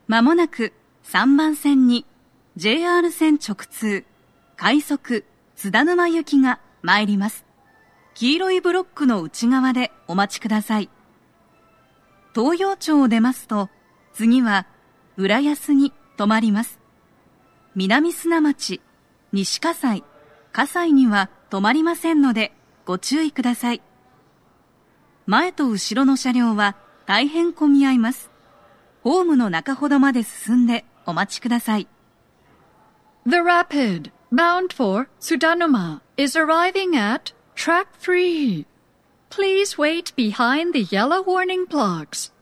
まもなく3番線に JR 線直通快速津田沼行きが参ります。黄色いブロックの内側でお待ちください。東陽町を出ますと、次は浦安に止まります。南砂町、西葛西、葛西には止まりませんのでご注意ください。前と後ろの車両は大変混み合います。ホームの中ほどまで進んでお待ちください。 The Rapid, bound for Tsudanuma, is arriving at Track 3. Please wait behind the yellow warning blocks.